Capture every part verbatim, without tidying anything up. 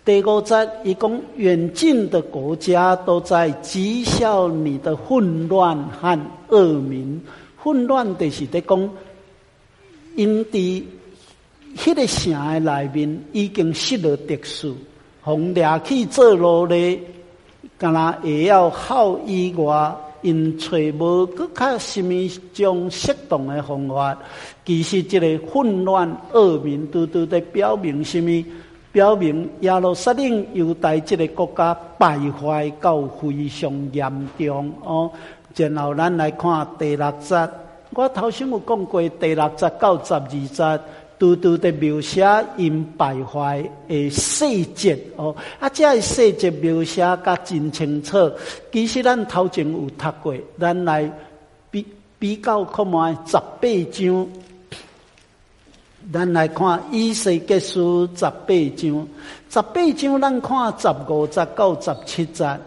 第五节，伊讲远近的国家都在讥笑你的混乱和恶名。混乱就是在讲，因伫迄个城的内面已经失了秩序，互掠去做奴隶，干那会要好以外，因找无搁较什么种适当的方法。其实这个混乱恶名，拄拄在表明什么？表明耶路撒冷犹太这个国家败坏到非常严重哦。然后咱来看第六节，我头先有讲过，第六节到十二节，拄拄在描写因败坏的细节哦。啊，这个细节描写甲真清楚。其实咱头前有读过，咱来比比较看卖十八章。咱来看以西结书十八章，十八章咱看十五节到十七节。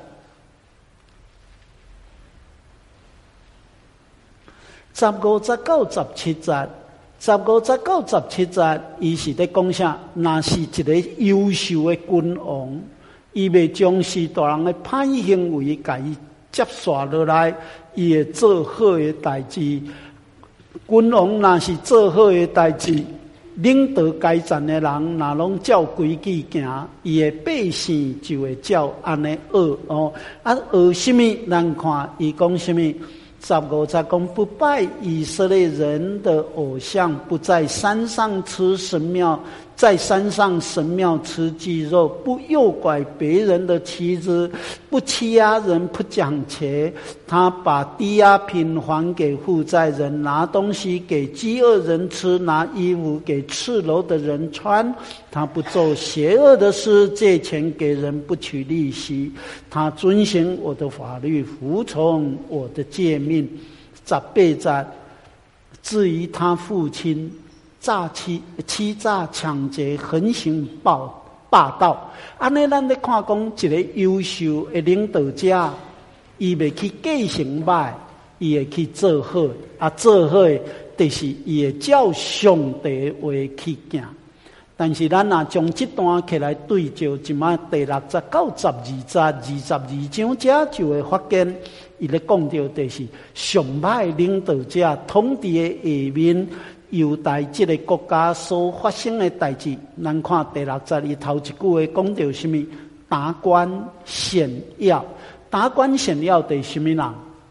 十五节到十七节，十五节到十七节，伊是在讲啥？若是一个优秀的君王，伊未将士大人的歹行为甲伊接续落来，伊会做好的代志。君王若是做好的代志，领导该站的人，若拢照规矩行，伊的百姓就会照安尼学哦。啊，学什么？咱看伊讲什么？十五节讲不拜以色列人的偶像，不在山上吃神庙，在山上神庙吃鸡肉，不诱拐别人的妻子，不欺压人，不讲钱。他把抵押品还给负债人，拿东西给饥饿人吃，拿衣服给赤裸的人穿。他不做邪恶的事，借钱给人，不取利息。他遵行我的法律，服从我的诫命。十八节，至于他父亲诈欺、欺诈、抢劫、横行暴霸道，安尼咱咧看讲一个优秀的领导者，伊袂去继承歹，伊会去做好，啊，做好的就是伊会照上帝话去行。但是咱若将这段起来对照，即摆第六节到十二节、二十二章，这就会发现，伊咧讲到就是上歹领导者统治的下面，犹太这个国家所发生的代志。咱看第六节，伊头一句话讲到什么？达官显要，达官显要对什么人？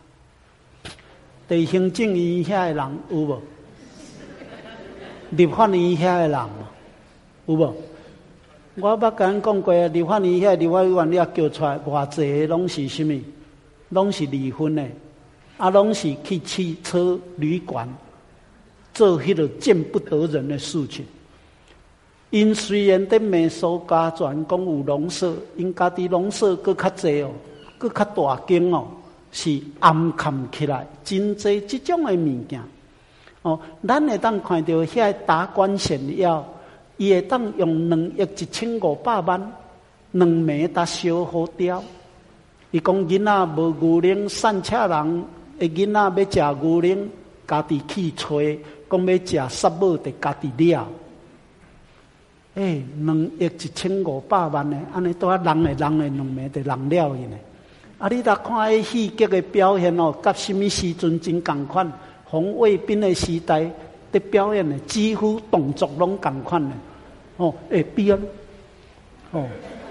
对行政院遐的人有无？立法院遐的人有无？我捌甲咱讲过，立法院遐立法委员了叫出来，偌济拢是什么？拢是离婚的，啊，拢是去汽车旅馆做迄个见不得人的事情。因虽然在美苏家传讲有农舍，因家己农舍搁较济哦，搁较大间哦，是暗藏起来，真济这种的物件哦。咱会当看到遐达官显要，伊会当用两亿一千五百万，两暝搭烧好掉。伊讲囡仔无牛奶，散车人的囡仔要食牛奶，家己去吹，讲要食沙母得家己了。诶，两亿一千五百万呢，安尼拄啊人诶人诶两暝得人了伊呢。啊，你若看迄戏剧诶表现哦，甲什么时阵真共款？红卫兵诶时代的表演呢，几乎动作拢共款呢。哦，会变哦，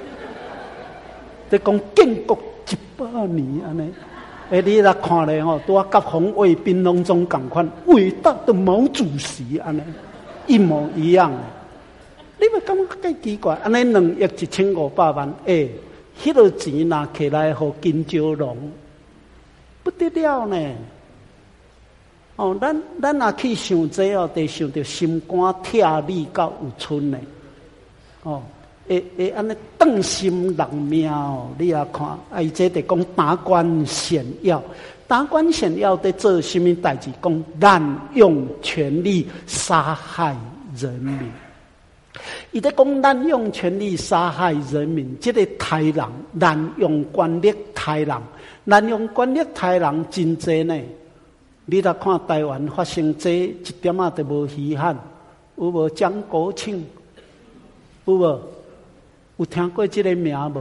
你讲建国一百年安尼，诶，你若看咧吼，拄啊甲红卫兵拢总共款，伟大的毛主席安尼一模一样。你咪感觉介奇怪？安尼两亿一千五百万，诶，迄个钱拿起来互金蕉龙，不得了呢！哦，咱咱若去想这哦，得想到心肝疼力到有剩呢。哦，会会安尼断心人命哦！你也看，啊，伊这得讲达官显要，达官显要在做什么代志？讲滥用权力杀害人民。伊在讲滥用权力杀害人民，这个台人滥用权力台人，滥用权力台人真济呢。你来看台湾发生这一点啊都无稀罕，有无蒋国庆？有无？ 有听过这个名无？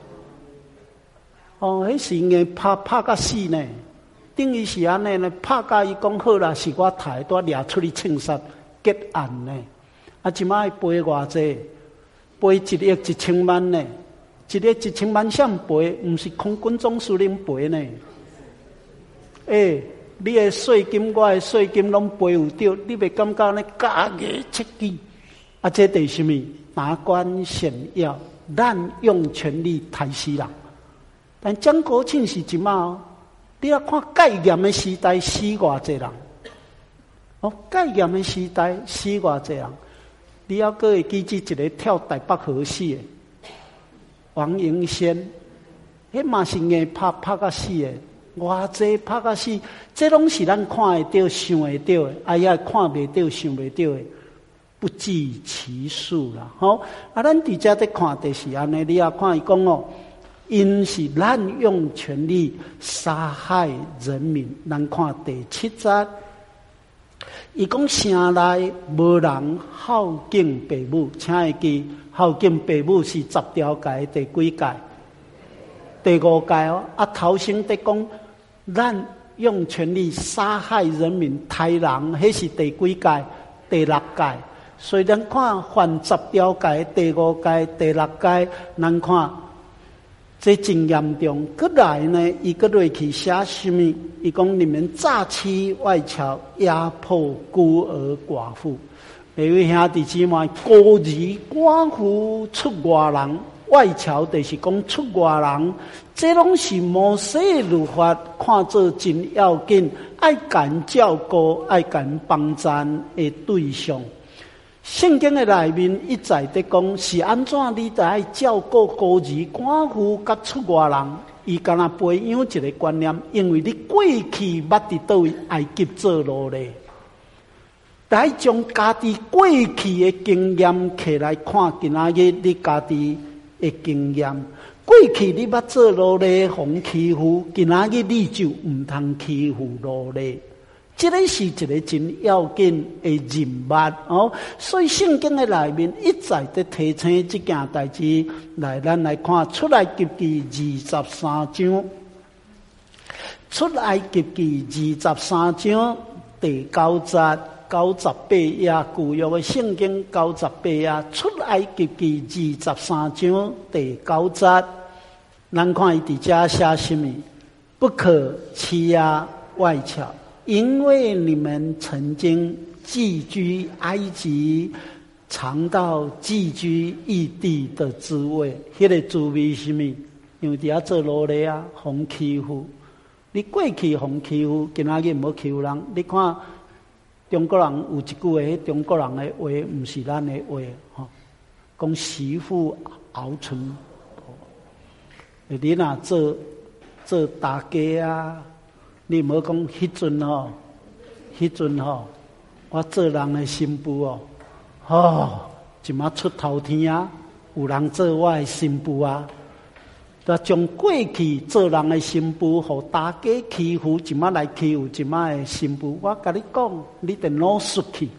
哦，迄时硬拍拍甲死呢，等于是安尼呢，拍甲伊讲好啦，是我抬多掠出去枪杀结案呢。啊，即摆赔偌济？赔一亿一千万呢？一亿一千万谁赔？毋是空军总司令赔呢？诶、欸，你的税金，我的税金拢赔有着，你袂感觉呢？假牙切记，啊，这第什么？达官显要，滥用权力害死人。但蒋国庆是一码，你要看戒严的时代死偌济人，哦，戒严的时代死偌济人，你要搁会记起一个跳台北河死的王英先，迄嘛是硬拍拍甲死的，偌济拍甲死，这拢是咱看会到、想会到的，哎呀，看袂到、想袂到的，不计其数啦。吼、哦，啊，咱伫遮在看就是安尼，你要看伊讲哦。因是滥用权力杀害人民。咱看第七节，伊讲城内无人孝敬父母，请会记孝敬父母是十条戒第几戒？第五戒哦。啊，头先在讲滥用权力杀害人民、杀人，迄是第几戒？第六戒。所以咱看犯十条戒第五戒、第六戒，咱看。这真严重，过来呢，伊个落去写什么？伊讲你们诈欺外侨，压迫孤儿寡妇。各位兄弟姊妹，孤儿寡妇出外人，外侨就是讲出外人，这拢是摩西律法看作真要紧，爱敢照顾、爱敢帮赞的对象。圣经的内面一再在讲是安怎你得爱照顾孤儿寡妇甲出外人，伊敢若培养一个观念，因为你过去捌伫倒位埃及做奴隶，得爱将家己过去的经验起来看，今仔日你家己的经验，过去你捌做奴隶互欺负，今仔日你就毋通欺负奴隶。这个是一个真要紧的任务哦，所以圣经的内面一再在提醒这件代志。来，咱来看出埃及记二十三章，出埃及记二十三章第九节、九十八页，旧约的圣经九十八页，出埃及记二十三章第九节，咱看伊伫遮写什么？不可欺压外侨。因为你们曾经寄居埃及，尝到寄居异地的滋味，迄个滋味是什么？因为伫遐做奴隶啊，互欺负。你过去互欺负，今仔日无欺负人。你看中国人有一句话，迄中国人的话，毋是咱的话，吼，讲媳妇熬成婆。你若做做大家啊？你无讲迄阵吼，迄阵吼，我做人的新妇哦，吼，一马出头天啊！有人做我的新妇啊，就将过去做人的新妇，互大家欺负，一马来欺负一马的新妇。我甲你讲，你得老失去。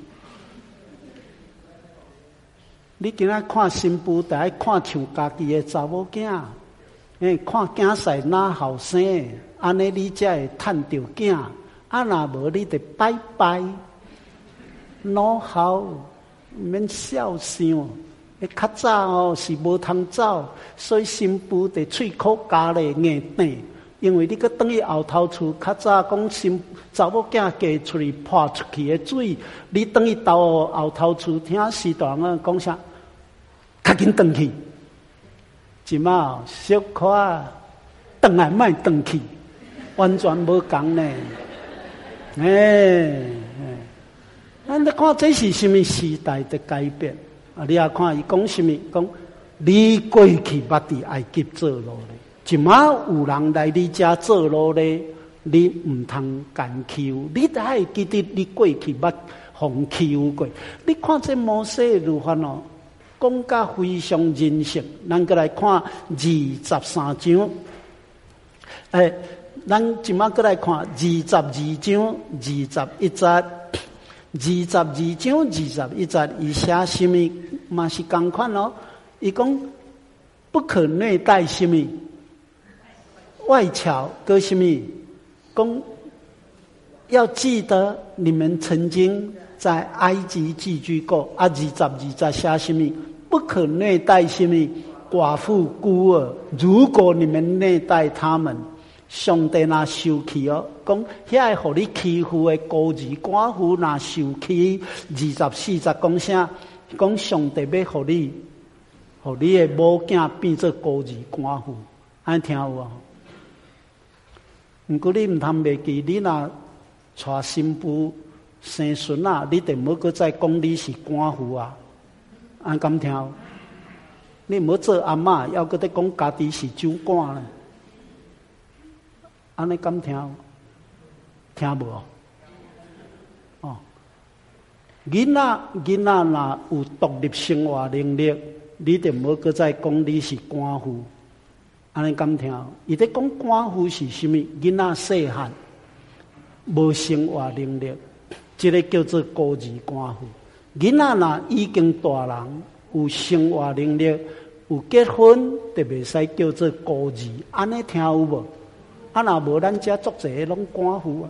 你今仔看新妇，得爱看像家己的查某囝，诶，看囝婿哪后生。安尼你才会趁到囝，啊若无你得拜拜，老好免孝想。诶，较早哦是无通走，所以新妇得喙口加咧硬顶，因为你搁等于后头厝，较早讲新查某囝嫁出去泼出去的水，你等于到后头厝听时大人讲啥，较紧转去，即马小可转来莫转去。完全无共呢，哎、欸，咱来看这是什么时代的改变啊！你也看伊讲什么？讲你过去捌伫埃及做奴隶，即马有人来你家做奴隶，你毋通干欺负，你得爱记得你过去捌互欺负过。你看这摩西律法哦，讲甲非常人性。咱过来看二十三章，诶、欸。咱即马过来看二十二章二十一节，二十二章二十一节，伊写什么？嘛是同款哦。伊讲不可虐待什么？外侨跟什么？讲要记得你们曾经在埃及寄居过，啊，二十二在写什么？不可虐待什么？寡妇孤儿。如果你们虐待他们，上帝若受气哦，讲遐个互你欺负的孤儿寡妇若受气，二十四节讲啥？讲上帝要互你，互你的某囝变做孤儿寡妇，安听有无？毋过你毋通袂记，你若娶新妇生孙啊，你就无搁再讲你是寡妇啊，安敢听？你毋好做阿嬷，要搁得讲家己是酒馆咧。安尼敢听？听无？哦，囡仔囡仔若有独立生活能力，你就无搁再讲你是寡妇。安尼敢听？伊在讲寡妇是啥物？囡仔细汉无生活能力，这个叫做孤儿寡妇。囡仔若已经大人，有生活能力，有结婚，就袂使叫做孤儿。安尼听有无？啊，若无咱遮足侪拢寡妇啊，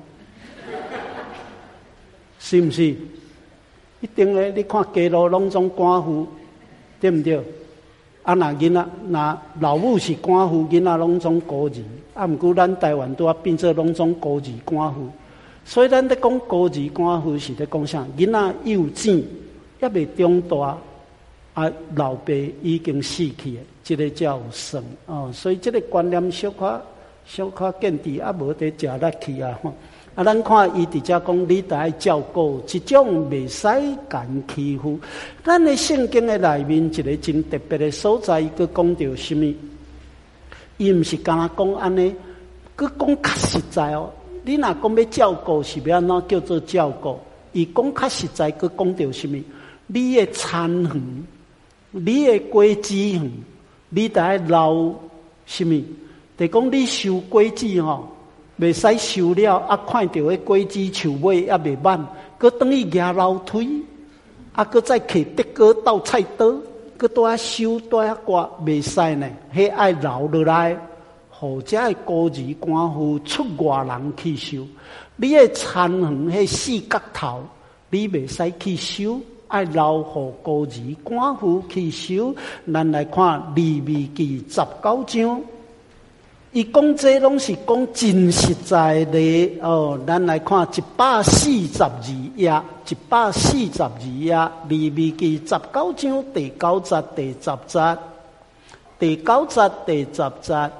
是毋是？一定诶！你看街路拢总寡妇，对毋对？啊，若囡仔，若老母是寡妇，囡仔拢总孤儿。啊，毋过咱台湾拄啊变做拢总孤儿寡妇，所以咱咧讲孤儿寡妇是咧讲啥？囡仔幼稚，还未长大，啊，老爸已经死去诶，这个才有算哦。所以这个观念小可。小可见地啊，无得食力去啊！吼啊，咱看伊伫遮讲，你得爱照顾，即种袂使敢欺负。咱的圣经的内面一个真特别的所在，伊佮讲到什么？伊毋是干那讲安尼，佮讲较实在哦。你若讲要照顾，是要安怎叫做照顾？伊讲较实在，佮讲到什么？你的餐园，你的果子园，你得爱留什么？就讲你收果子吼，袂使收了啊！看到迄果子树尾也袂满，佮等于夹楼梯，啊，佮再摕竹竿倒菜刀，佮拄啊收拄啊刮，袂使呢。迄爱留落来，或者的孤儿寡妇出外人去收。你的田园迄四角头，你袂使去收，爱留互孤儿寡妇去收。咱来看利未记十九章。伊讲这拢是讲真实在的哦，咱来看一百四十二页，一百四十二页，利未记十九章第九节、第十节，第九节、第十节。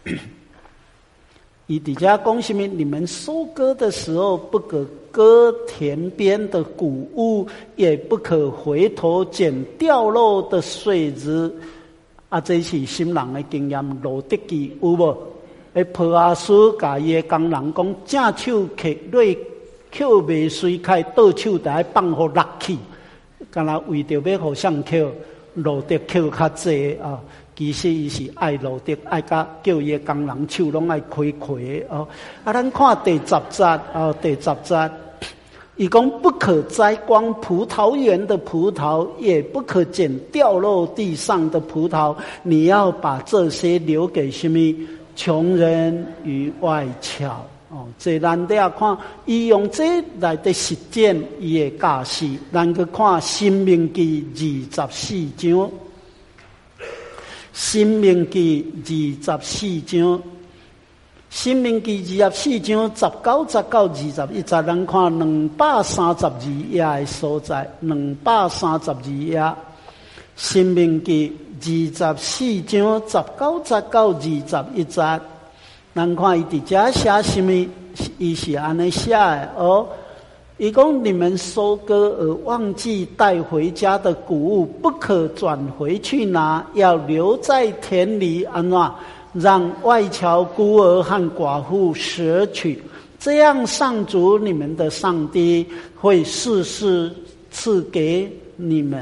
伊底下讲什么？你们收割的时候，不可割田边的谷物，也不可回头捡掉落的穗子。啊，这是新人的经验，路得记有无？诶，波阿斯甲伊的工人讲，正手摕瑞捡袂水开，倒手就爱放互落去，干那为着要互相捡，路得捡较济啊。其实伊是爱路得，爱甲叫伊的工人手拢爱开开哦。啊，咱看第十节啊，第十节。伊讲不可摘光葡萄园的葡萄，也不可捡掉落地上的葡萄。你要把这些留给什么？穷人与外侨。哦，这咱得要看，伊用这来的实践伊的教示。咱去看《申命记》二十四章，《申命记》二十四章。申命记二十四章十九节到二十一节，咱看两百三十二页的所在，两百三十二页。申命记二十四章十九节到二十一节，咱看伊伫遮写什么？伊是安尼写的哦。伊讲你们收割而忘记带回家的谷物，不可转回去拿，要留在田里安怎？让外侨孤儿和寡妇舍取，这样上主你们的上帝会世世赐给你们。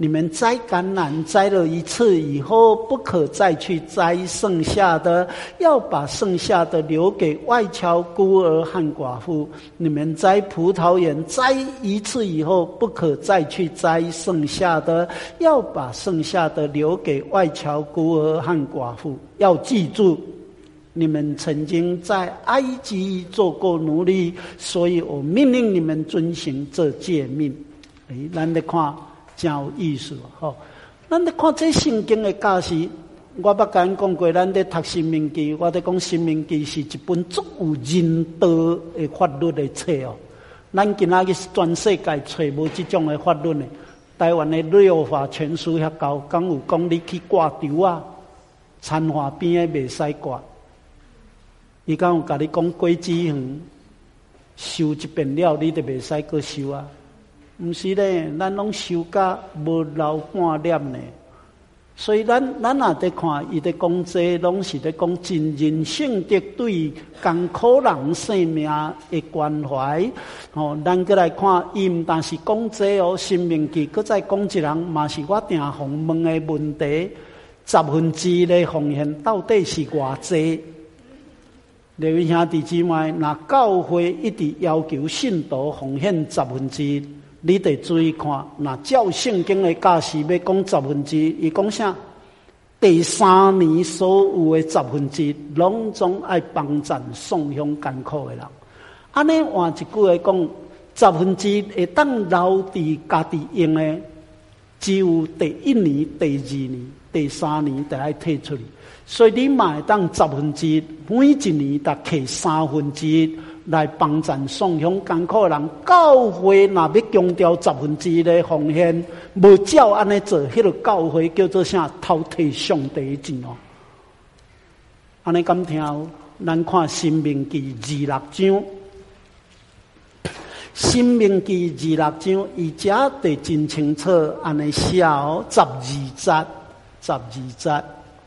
你们摘橄榄摘了一次以后，不可再去摘剩下的，要把剩下的留给外侨孤儿和寡妇。你们摘葡萄园摘一次以后，不可再去摘剩下的，要把剩下的留给外侨孤儿和寡妇。要记住，你们曾经在埃及做过奴隶，所以我命令你们遵行这诫命。哎，咱来看真有意思吼！咱咧看这圣经的教示，我捌甲咱讲过，咱咧读《申命记》，我咧讲《申命记》是一本足有人道的法律的册哦。咱今仔日全世界找无这种的法律呢。台湾的六法全书遐高，讲有讲你去挂丢啊，田花边的袂使挂。伊讲有甲你讲果子园收一遍了，你就袂使搁收啊。毋是咧，咱拢修甲无留半念呢。所以咱咱也在看，伊在讲这拢是在讲真人性的对艰苦人生命的关怀。哦，咱过来看，伊毋但是讲这哦，生命记搁再讲一人，嘛是我定常问的问题：十分之一的奉献到底是偌济？各位兄弟姊妹，若教会一直要求信徒奉献十分之一。你得注意看，那照圣经的教示要讲十分之一，伊讲啥？第三年所有的十分之一，拢总爱帮赞送向艰苦的人。安尼换一句话讲，十分之一会当留伫家己用的，只有第一年、第二年、第三年才爱退出去。所以你嘛会当十分之一，每一年才摕三分之一。来帮赞送向艰苦的人，教会若要强调十分之一的奉献，无照安尼做，迄个教会叫做啥？偷摕上帝的钱哦。安尼敢听？咱看《申命记》二六章，《申命记》二六章，伊遮得真清楚安尼写哦，十二节，十二节。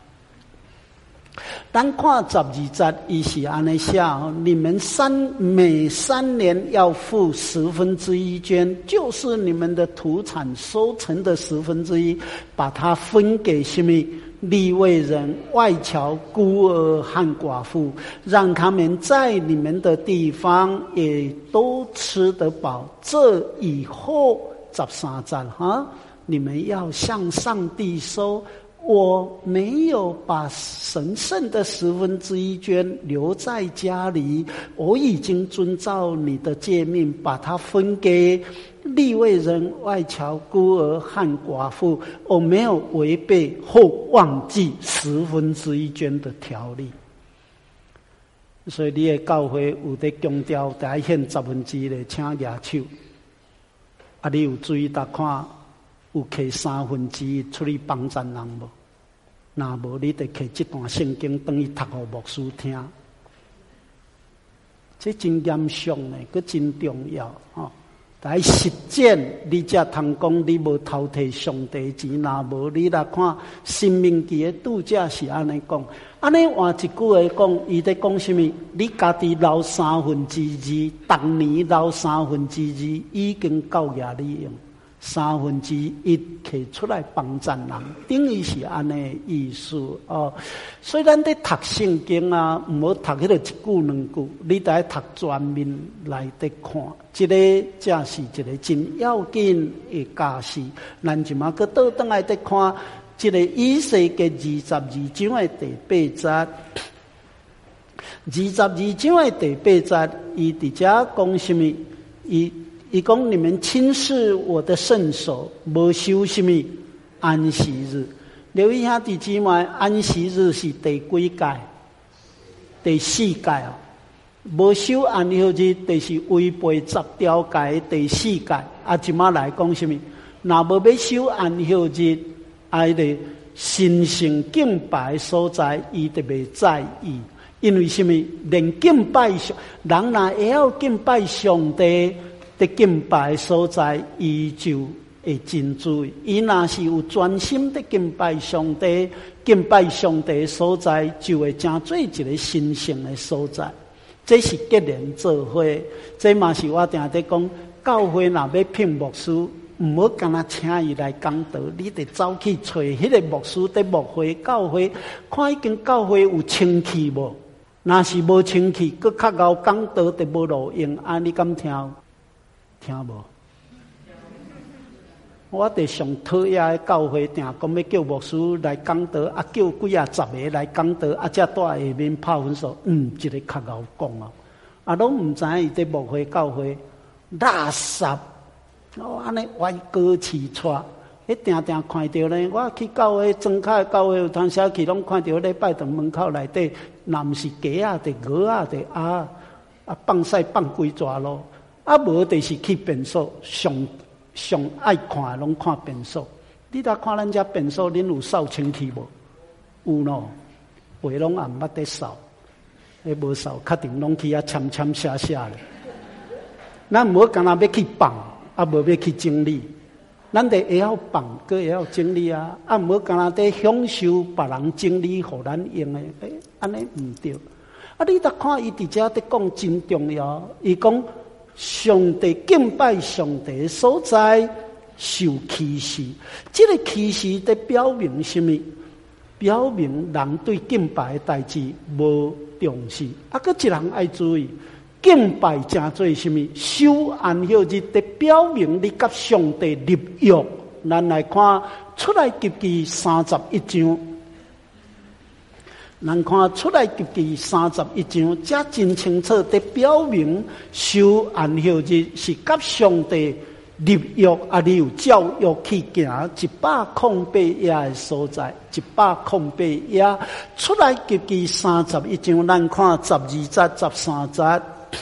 咱看十二节，伊是安尼写哦，你们三每三年要付十分之一捐，就是你们的土产收成的十分之一，把它分给什么利未人、外侨、孤儿和寡妇，让他们在你们的地方也都吃得饱。这以后十三节哈，你们要向上帝收。我没有把神圣的十分之一捐留在家里，我已经遵照你的诫命，把它分给利未人、外侨、孤儿和寡妇。我没有违背或忘记十分之一捐的条例。所以你的教会有在强调，得献十分之一的，请举手。啊，你有注意到看？有摕三分之一出去帮赞人无？若无，你得摕这段圣经等于读给牧师听。这真严肃呢，佮真重要哦。来实践，你才通讲你无偷摕上帝钱。若无，你来看申命记的拄则是安尼讲。安尼换一句话讲，伊在讲什么？你家己留三分之二，逐年留三分之二，已经够压你用。三分之一摕出来帮赞人，等于是安尼意思哦。所以咱在读圣经啊，唔好读迄个一句两句，你得读全面来得看。这个才是一个真要紧的教示。咱即马个倒转来得看，这个以西结二十二章的第八节，二十二章的第八节，伊伫遮讲什么？伊伊讲你们轻视我的圣手，无守什么安息日。留意下弟兄们，安息日是第几届？第四届啊！无守安息日，就是违背十条诫第四届。啊，即马来讲什么？若无要守安息日，爱的神圣敬拜所在，伊特别在意。因为什么？连敬拜上，人若会晓敬拜上帝。的敬拜所在，伊就会真注意。伊若是有专心的敬拜上帝，敬拜上帝所在，就会成做一个神圣的所在。这是结连做伙，这嘛是我定在讲，教会若要聘牧师， 唔好干那请伊来讲道，你得走去找迄个牧师在牧会教会，看已经教会有清气无？若是无清气，搁较贤讲道就无路用，啊，你敢听？听无？我伫上讨厌的教会，定讲要叫牧师来讲道，啊，叫几啊十个来讲道，啊，才在下面拍分数。嗯，一个较贤讲啊，啊，拢唔知伊伫牧会教会垃圾，哦，安尼歪歌起错，迄定定看到呢。我去教会，庄卡的教会有当时去，拢看到礼拜堂门口内底，若毋是鸡啊，地鹅啊，地鸭啊，放屎放规抓咯，啊，无就是去便所上。上爱看的拢看便所，你若看咱遮便所，恁有扫清气无？有咯，话拢也毋捌得扫，迄无扫，确定拢去遐签签写写咧。咱无干那要去放，啊无要去整理，咱得会晓放，佮会晓整理啊。啊，无干那得享受别人整理互咱用的，诶，安尼毋对。啊，你若看伊伫遮得讲真重要，伊讲。上帝敬拜上帝所在受歧视，这个歧视在表明什么？表明人对敬拜的代志无重视。啊，搁一人爱注意，敬拜正做什么？守安息日在表明你甲上帝立约。咱来看出来及记三十一章。咱看出来及记三十一章，这真清楚地表明，守安息日是甲上帝立约，啊，你有照约去行一百空八夜的所在，一百空八夜。出来及记三十一章，咱看十二节、十三节。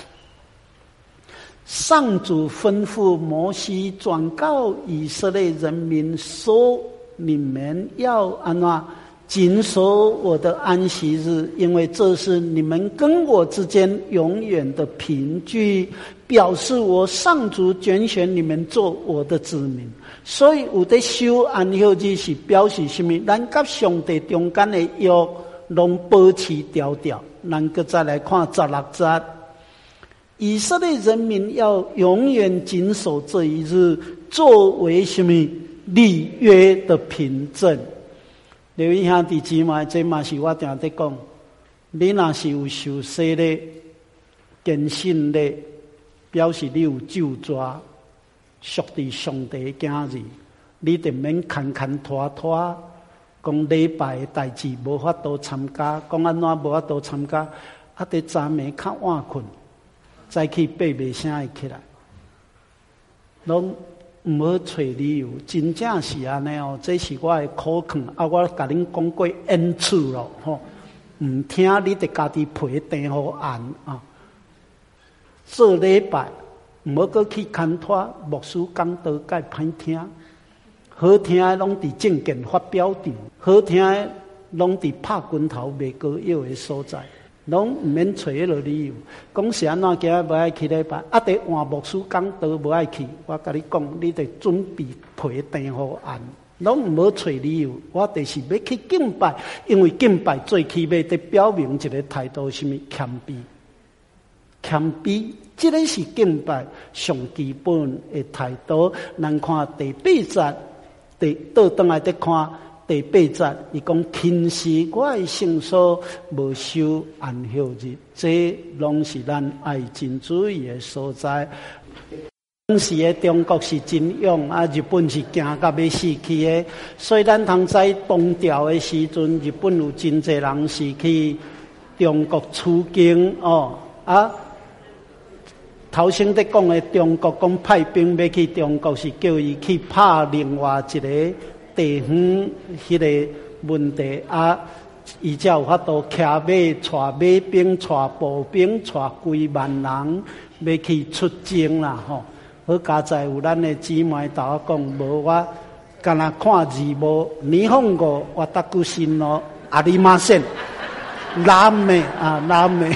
上主吩咐摩西转告以色列人民说：你们要安怎？谨守我的安息日，因为这是你们跟我之间永远的凭据，表示我上主拣选你们做我的子民。所以有的守安息日是表示什么？咱甲上帝中间的约拢保持条条。咱搁再来看十六节，以色列人民要永远谨守这一日，作为什么立约的凭证。刘一兄弟姊妹，这嘛是我定在讲，你若是有受洗的、坚信的，表示你有救抓，属于上帝的囝儿，你就免牵牵拖拖，讲礼拜的代志无法度参加，讲安怎无法度参加，啊，得昨暝较晚困，再去爬袂声会起来，拢。唔好找理由，真正是安尼哦。这是我的苦劝，啊，我甲恁讲过 N 次咯，吼，唔听你得家己陪定好案啊。做礼拜唔好搁去牵拖，牧师讲道该歹听，好听的拢伫证件发表场，好听的拢伫拍拳头卖膏药的所在。拢毋免找迄个理由，讲是安怎今日无爱去礼拜，啊！得换牧师讲道无爱去，我甲你讲，你得准备陪定好案，拢毋好找理由。我就是要去敬拜，因为敬拜最起码得表明一个态度，什么谦卑，谦卑，这个是敬拜上基本的态度。咱看第八节，第倒转来得看。第八节，伊讲轻视我的圣所，无守安息日，这拢是咱爱真主义的所在。当时的中国是真勇啊，日本是惊到要死去的。所以咱通知东调的时阵，日本有真侪人是去中国取经哦啊。头先在讲的中国讲派兵要去中国，是叫伊去拍另外一个。地方迄个问题啊，伊才有法度骑马、带马兵、带步兵、带几万人要去出征啦吼。好佳在有咱的姊妹同我讲，无我干那看字幕，霓虹国我达古新咯，阿里马线，南美啊南美，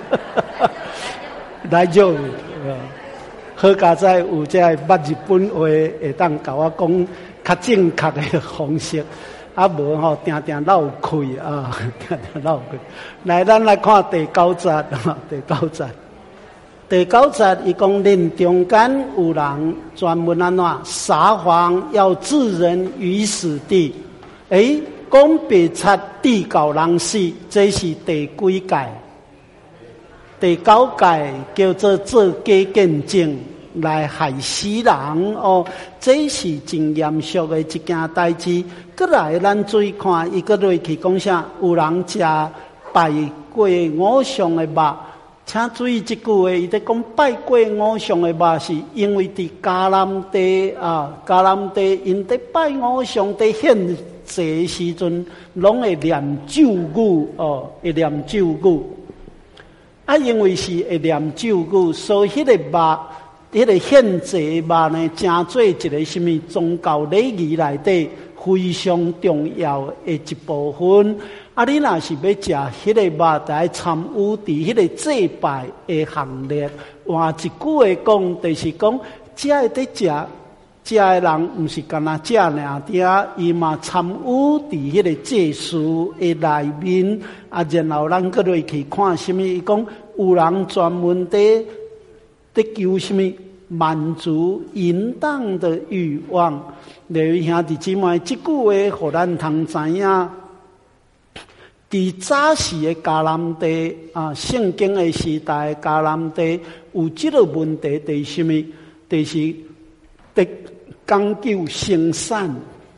来就好佳在有这捌日本话会当甲我讲。较正确的方式，啊无吼，定定闹开啊，定定闹开。来，咱来看第九节，第九节。 第九节伊讲，人中间有人专门安怎撒谎，要置人于死地。诶，讲白贼地教人死，这是第几届？第九届叫做做假见证来害死人哦，这是真严肃的一件代志。过来，咱注意看，伊个落去讲啥？有人食拜过偶像的肉。请注意这句话，伊在讲拜过偶像的肉，是因为伫迦南地啊，迦南地因在拜偶像在献祭时阵，拢会念咒语哦，会念咒语。啊，因为是会念咒语，所以迄个肉，迄个献祭肉呢，成做一个什么宗教礼仪内底非常重要的一部分。啊，你若是要食迄个肉，就要参与伫迄个祭拜的行列。换一句话讲，就是讲，只会得食，食的人毋是干那食尔点，伊嘛参与伫迄个祭祀的内面。啊，然后咱搁落去看什么？伊讲有人专门伫伫求什么满足淫荡的欲望。各位兄弟姊妹，这句话互咱通知影。伫早时的迦南地啊，圣经的时代的迦南地有这个问题，就是什么？就是得讲究生产，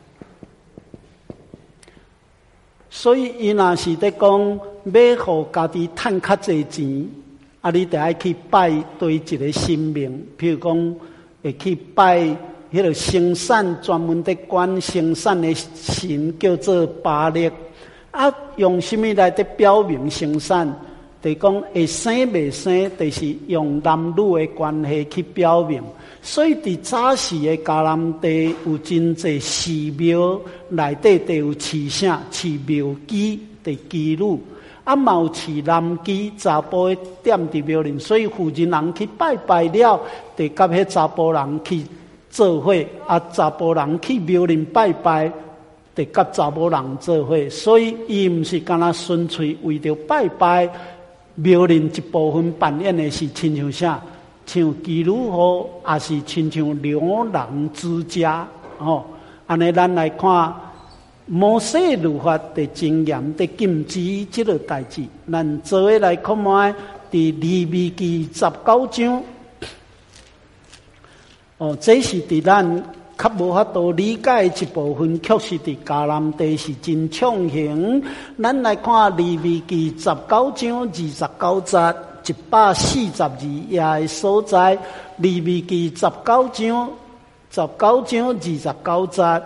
所以伊若是在讲要互家己赚较济钱，啊，你得爱去拜对一个神明，譬如讲会去拜迄个生产专门在管生产的神，叫做巴力。啊，用什么来得表明生产？就是讲会生袂生，就是用男女的关系去表明。所以伫早时的迦南地有真侪寺庙，内底都有饲啥？饲庙鸡的鸡女，啊，嘛有饲男鸡查甫的踮伫庙里，所以妇人人去拜拜了，得甲迄查甫人去做伙，啊，查甫人去庙里拜拜。得甲查某人做伙，所以伊毋是干那纯粹为着拜拜。庙里一部分扮演的是亲像啥，像妓女好，也是亲像牛郎之家哦。安尼咱来看摩西律法的经验的禁止这个代志，咱做伙来看卖伫利未记十九章。哦，这是伫咱较无法度理解一部分，确实伫迦南地是真畅行。咱来看利未记十九章二十九节，一百四十二页的所在。利未记十九章十九章二十九节，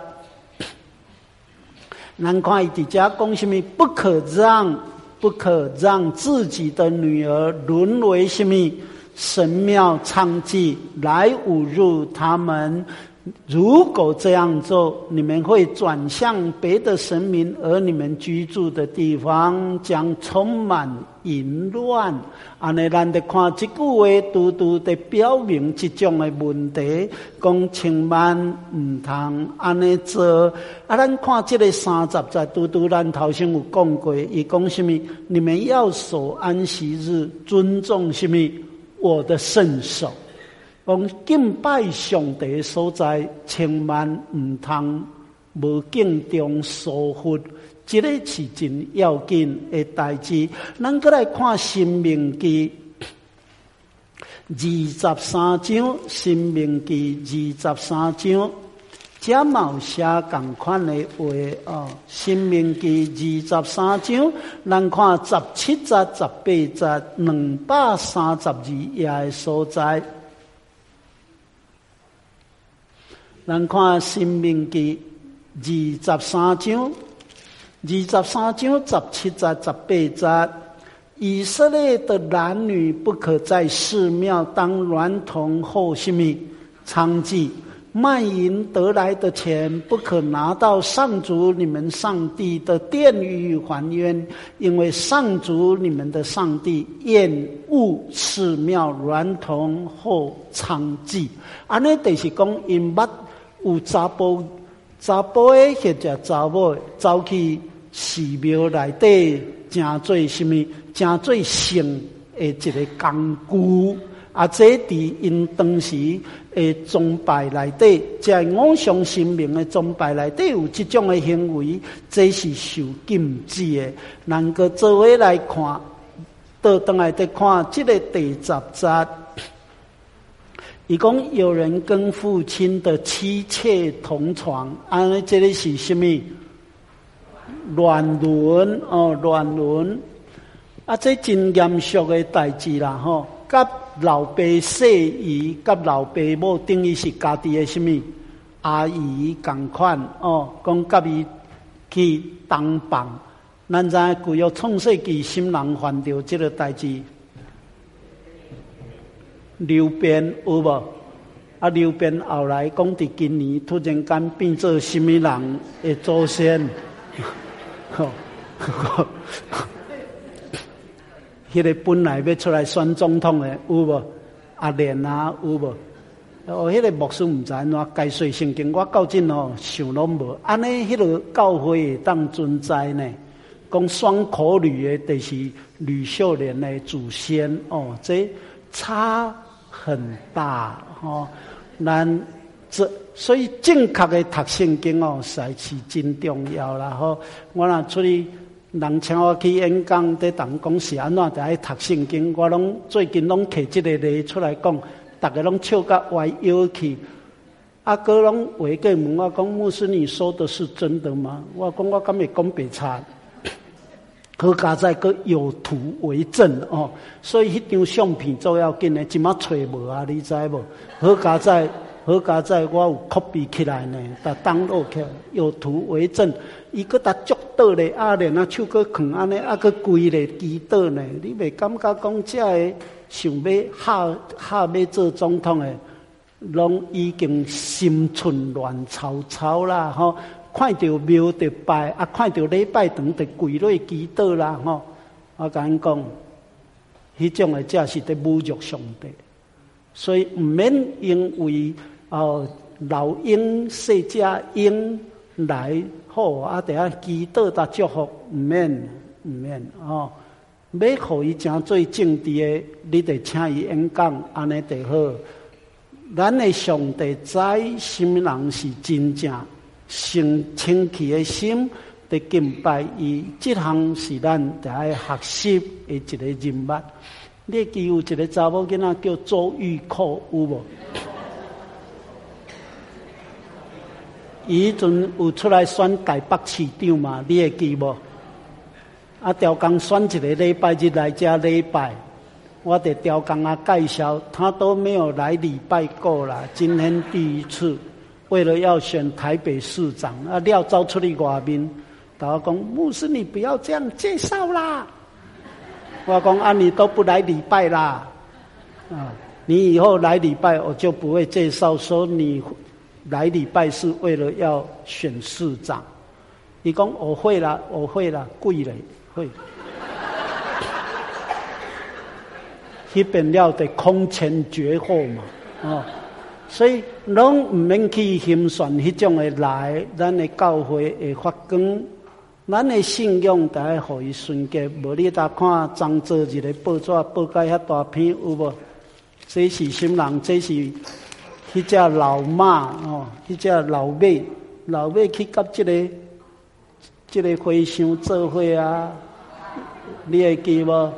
咱看伊伫遮讲什么？不可让，不可让自己的女儿沦为什么神庙娼妓，来侮辱他们。如果这样做，你们会转向别的神明，而你们居住的地方将充满淫乱。安尼，咱得看这句话，拄拄地表明这种的问题，讲千万唔通安尼做。啊，咱看这个三十节，拄拄咱头先有讲过，伊讲什么？你们要守安息日，尊重什么？我的圣手。讲敬拜上帝的所在，千万唔通无敬重疏忽，这个是真要紧的代志。咱再来看《申命记》二十三章，《申命记》二十三章，这嘛有写同款的话哦。《申命记》二十三章，咱看十七节、十八节，两百三十二页的所在。咱看《申命记》二十三章，二十三章十七节、十八节，以色列的男女不可在寺庙当娈童或什么娼妓，卖淫得来的钱不可拿到上主你们上帝的殿宇还愿，因为上主你们的上帝厌恶寺庙娈童或娼妓。安尼就是讲因捌有查甫查甫的或者查某走去寺庙内底，诚做什么？诚做性的一个工具。 啊，这伫因当时诶宗拜内底，在五常神明诶宗拜内底有这种诶行为，这是受禁止诶。能够做伙来看，倒转来再看这个第十节，伊讲有人跟父亲的妻妾同床，安尼这个是什么？乱伦哦，乱伦。啊，这真严肃的代志啦，吼！甲老爸婿姨，甲老爸母等于是家己的什么阿姨同款哦，讲甲伊去同房。咱知旧约创世纪新人犯着这个代志，流变有无？啊，流变后来讲伫今年突然间变做什么人的祖先？吼！迄个本来要出来选总统的有无？阿莲啊有无？哦，迄个牧师毋知安怎解说圣经，我到今哦想拢无。安尼迄个教会会当存在呢？讲双口女的，就是吕秀莲的祖先哦，这差很大哦。咱这所以正确的读圣经哦，实在是真重要啦吼。我若出去。人请我去演讲，在当讲是安怎伫爱读圣经，我拢最近拢摕即个例出来讲，大家拢笑甲歪腰去。啊，哥拢话个问我讲，牧师你说的是真的吗？我讲我敢会讲白差，好加在个有图为证哦。所以迄张相片最要紧的，即马找无啊，你知无？好加在。好加在我有 copy 起来呢，但当落起来有图为证。伊个搭足倒咧，啊连啊手个放安尼，啊个跪咧祈祷呢。你袂感觉讲这个想要下下要做总统的，拢已经心存乱糟糟啦吼！看到庙就拜，啊看到礼拜堂就跪落祈祷啦吼！我甲恁讲，迄种的才是在侮辱上帝，所以毋免因为。哦，老鹰、世家鹰来好啊！等下祈祷达祝福，唔免唔免哦。要互伊诚做正直的，你得请伊演讲，安尼就好。咱的上帝知什么人是真正生清气的心，得敬拜伊。这项是咱得爱学习的一个人物。你记有一个查某囡仔叫周玉蔻，有无？伊迄阵有出来选台北市长嘛？你会记无？啊，调工选一个礼拜日来遮礼拜，我得调工啊介绍，他都没有来礼拜过啦。今天第一次，为了要选台北市长，啊，料招出去外面，大家讲牧师你不要这样介绍啦。我讲啊，你都不来礼拜啦，啊，你以后来礼拜我就不会介绍说你。来礼拜是为了要选市长，你讲我会啦，我会啦，贵嘞，会。迄边了得空前绝后嘛，哦，所以拢唔免去欣赏迄种的来，咱的教会会发光，咱的信仰得爱互伊顺结。无你搭看张做一个报纸报介遐大篇有无？这是什么人？这是。迄只老马哦，迄只老马，老马去甲即、这个即、这个和尚做伙啊，你会记无？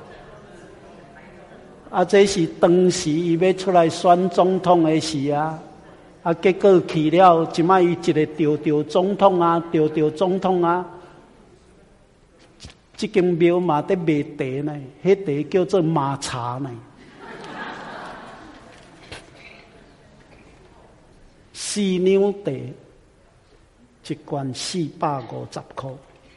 啊，这是当时伊要出来选总统的时啊，啊，结果去了，即摆伊一个调调总统啊，调调总统啊，即间庙嘛在卖茶呢，迄茶叫做马茶呢。四两茶，一罐四百五十块，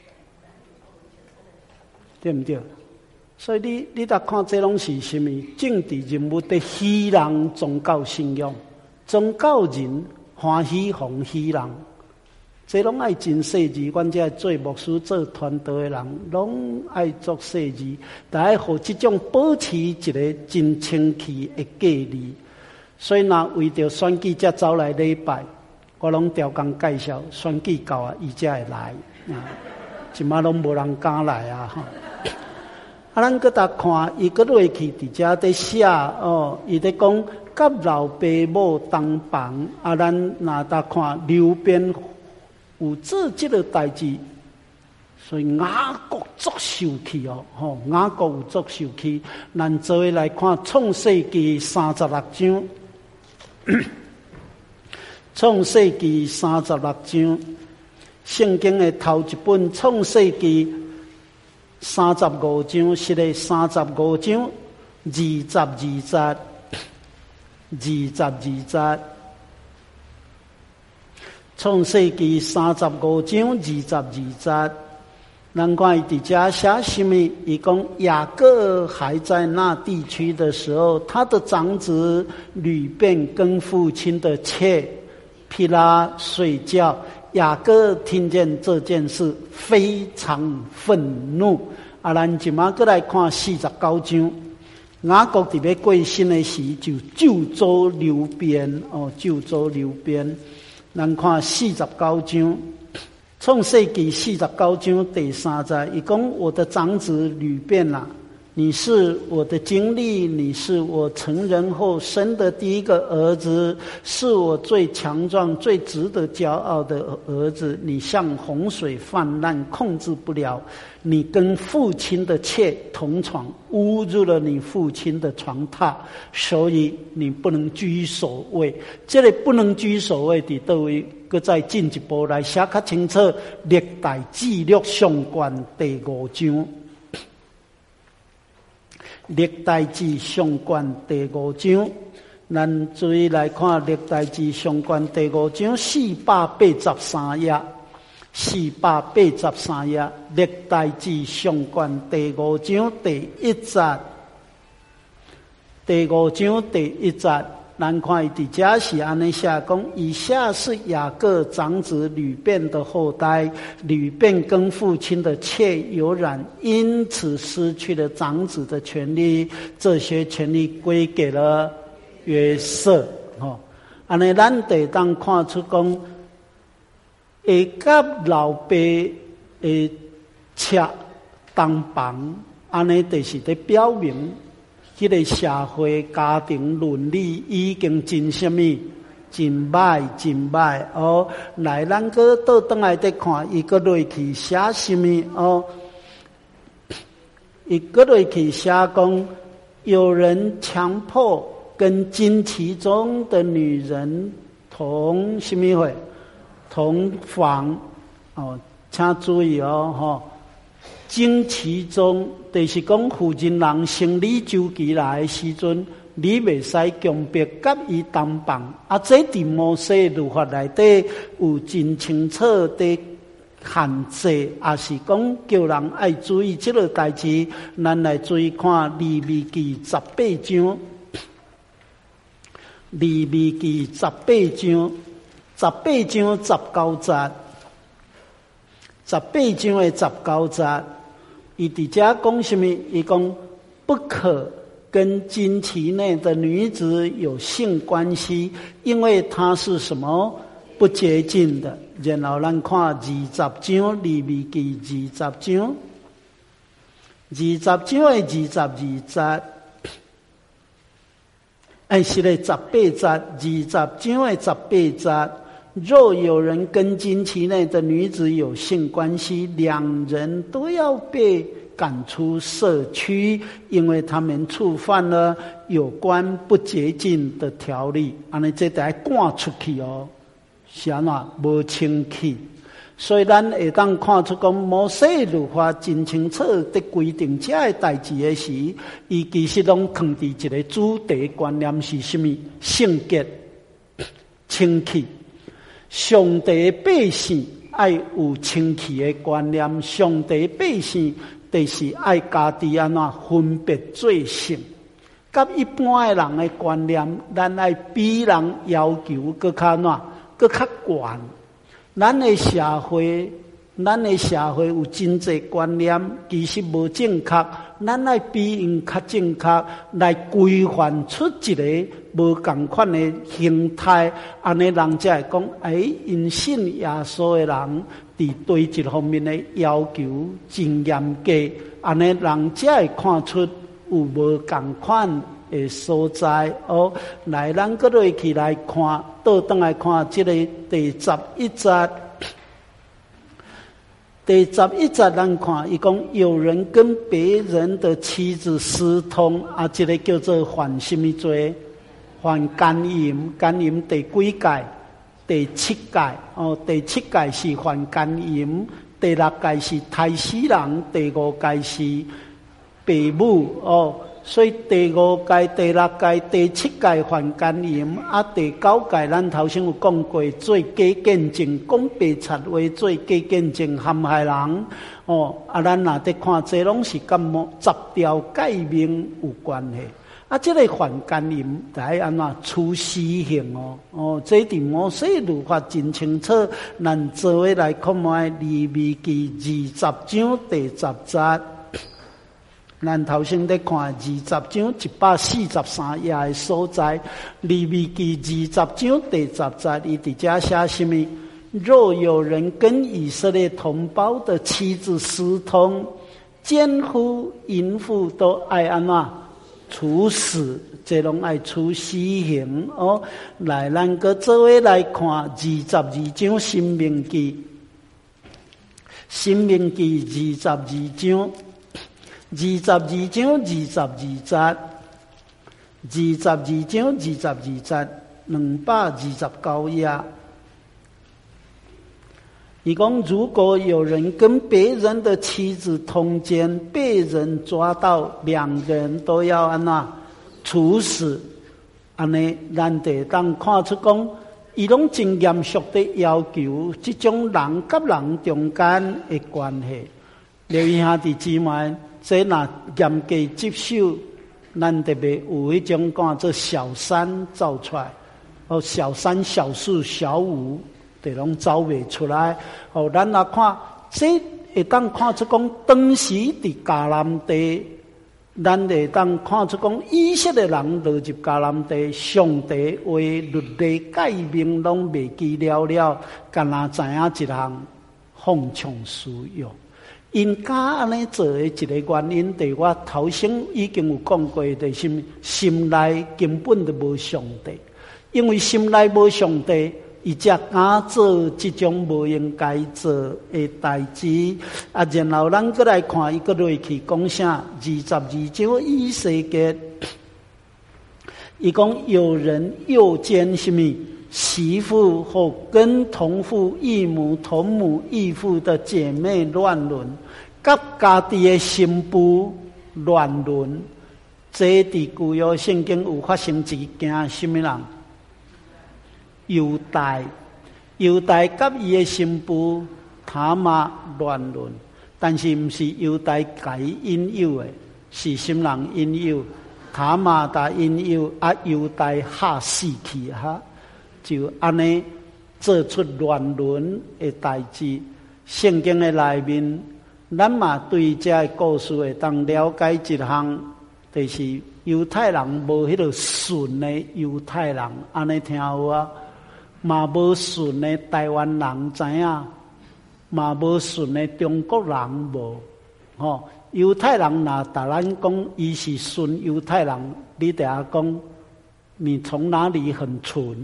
对不对？所以你你来看，这拢是什么？政治人物的虚人宗教信仰，宗教人欢喜奉虚人，这拢爱真细致。阮这做牧师、做传道的人，拢爱做细致，但爱互这种保持一个真清气的价值。所以若为着选举才走来礼拜，我拢调工介绍选举到啊，伊才会来啊。即马拢无人敢来啊！ 啊，咱搁搭看，伊搁落去伫遮伫写哦，伊伫讲甲老爸母同房。啊，咱若搭看刘辩有做即个代志，所以雅各足受气哦，吼，雅各有足受气。咱做伙来看创世纪三十六章。创世纪三十六章，圣经的头一本创世纪三十五章，是咧三十五章二十二节，二十二节。创世纪三十五章二十二节，难怪伫遮写什么？伊讲雅各还在那地区的时候，他的长子吕便跟父亲的妾毗拉睡觉。雅各听见这件事，非常愤怒。啊，咱即马过来看四十九章，雅各伫咧过身的时就咒诅流便哦，咒诅流便。咱看四十九章，创世纪四十九章第三节，伊讲我的长子吕便啊，你是我的经历，你是我成人后生的第一个儿子，是我最强壮、最值得骄傲的儿子。你像洪水泛滥，控制不了。你跟父亲的妾同床，侮辱了你父亲的床榻，所以你不能居首位。这里不能居首位伫倒位？搁再进一步来写较清楚。历代志录上卷第五章。历代志上卷第五章，咱注意来看历代志上卷第五章四百八十三页，四百八十三页，历代志上卷第五章第一节，第五章第一节，咱看伊伫遮是安尼写讲：以下是雅各长子吕便的后代，吕便跟父亲的妾有染，因此失去了长子的权利，这些权利归给了约瑟。吼，安尼咱得当看出讲，会甲老爸的妾同房，安尼就是在表明。这个社会家庭伦理已经真什么，真歹，真歹哦！来，咱个倒转来再看，伊个落去写什么哦？伊个落去写讲，有人强迫跟经其中的女人同什么会同房哦？请注意哦，吼、哦！经其中，就是讲妇人人生理周期来的时阵，你袂使强迫甲伊同房。啊，这伫摩西律法内底有真清楚的限制，也是讲叫人爱注意这个代志。咱来注意看利未记十八章，利未记十八章，十八章十九节，十八章的十九节。伊伫遮讲什么？伊讲不可跟经期内的女子有性关系，因为她是什么不洁净的。然后咱看二十章利未记二十章，二十章的二十二节，哎是咧十八节，二十章的十八节。若有人跟经期内的女子有性关系，两人都要被赶出社区，因为他们触犯了有关不洁净的条例。安尼这得赶出去哦，是安怎无清气？所以咱会当看出讲，摩西律法真清楚的规定这个代志的时，伊其实拢放伫一个主题观念是什么？圣洁、清气。上帝百姓爱有清气的观念，上帝百姓就是爱家己安怎分别罪性。甲一般的人的观念，咱爱比人要求搁较怎，搁较悬。咱的社会咱的社会有真济观念，其实无正确，咱来比用较正确来规范出一个无同款的形态，安尼人才会讲，哎，因信耶稣的人，伫对这方面的要求真严格，安尼人才会看出有无同款的所在。哦，来，咱搁落去来看，倒转来看这个第十一节。第十一节咱看，伊讲有人跟别人的妻子私通，啊，这个叫做犯什么罪？犯奸淫。奸淫第几戒？第七戒。哦，第七戒是犯奸淫，第六戒是杀死人，第五戒是爸母。哦，所以第五戒、第六戒、第七戒犯奸淫，啊，第九戒咱头先有讲过，做假见证，讲白贼话，做假见证陷害人。哦，啊，咱若得看，这拢是跟十条诫命有关系。啊，这个犯奸淫来安怎处死刑哦？哦，这伫摩西律法真清楚，咱做伙来看卖利未记二十章第十节。咱头先在看二十章一百四十三页的所在，利未记二十章第十节，伊伫遮写什么？若有人跟以色列同胞的妻子私通，奸夫淫妇都爱安怎处死，这拢爱处死刑哦。来，咱个做伙来看二十二章申命记，申命记二十二章。二十二章二十二节，二十二章二十二节，两百二十九页。伊讲，如果有人跟别人的妻子通奸，被人抓到，两人都要安怎处死？安尼，咱得当看出讲，伊拢真严肃的要求，这种人甲人中间的关系。留意下弟姊妹。这若严格接受，咱特别有一种讲做小三走出来，哦，小三、小四、小五，都拢走袂出来。哦，咱来看，这会当看出讲，当时伫迦南地，咱会当看出讲，以色列人落入迦南地，上帝为律例诫命拢袂记了了，干那知影一项放纵私欲。因家安尼做的一个原因，对我头先已经有讲过，就是心内根本就无上帝，因为心内无上帝，伊才敢做这种无应该做的代志。啊，然后咱再来看一个落去讲啥，二十二章以西结，伊讲有人诱奸什么？媳妇或跟同父异母、同母异父的姐妹乱伦，甲家己的新妇乱伦，这伫旧约圣经有发生一件什么人？犹大，犹大甲伊的新妇他玛乱伦，但是不是犹大家引诱的，是什么人引诱？他玛达引诱，啊犹大吓死去哈。就安尼做出乱伦的代志，圣经的内面，咱嘛对这个故事会当了解一项，就是犹太人无迄个纯的犹太人，安尼听有啊？嘛无纯的台湾人知影，嘛无纯的中国人无。吼、哦，犹太人若达咱讲伊是纯犹太人，你得下讲，你从哪里很纯？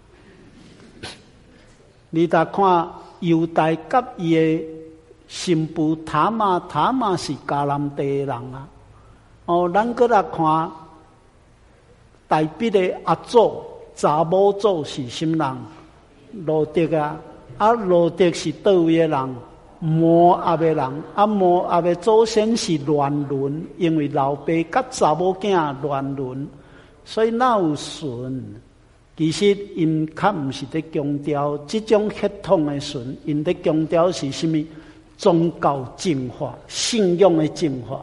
你来看犹大甲伊的新妇他玛，他玛是迦南地的人啊。哦，咱搁来看大笔的阿祖查某祖是什么人？罗德啊，啊罗德是倒位的人？摩押的人，啊摩押的祖先是乱伦，因为老爸甲查某囝乱伦，所以哪有顺？其实因较毋是在强调这种血统的顺，因在强调是什么？宗教净化、信仰的净化。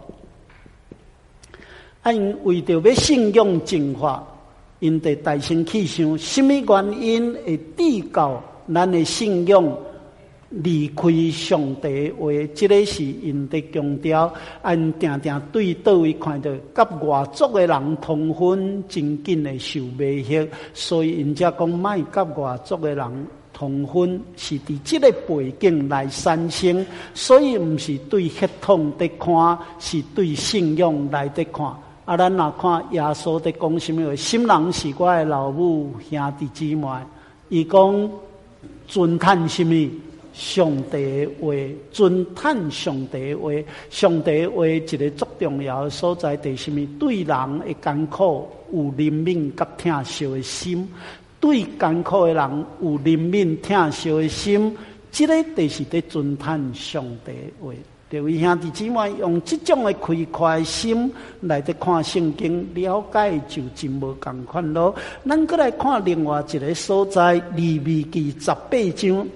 啊，因为着要信仰净化，因得大声去想，什么原因会抵到咱的信仰离开上帝话，这个是因的强调，因定定对倒位看到，甲外族的人通婚，真紧的受威胁，所以因才讲卖甲外族的人通婚，是伫这个背景来产生，所以毋是对血统的看，是对信仰来的看。啊，咱若看耶稣在讲什么话？心人是我的老母兄弟姊妹，伊讲尊叹什么？上帝的话，尊叹上帝的话，上帝的话一个最重要的所在，就是什么？对人的艰苦有怜悯甲疼惜的心，对艰苦的人有怜悯疼惜的心，这个就是在尊叹上帝的话。各位兄弟姊妹，用这种的开阔的心来得看圣经，了解就真无共款咯。咱再来看另外一个所在，利未记十八章。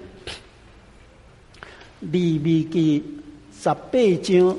利未记十八章，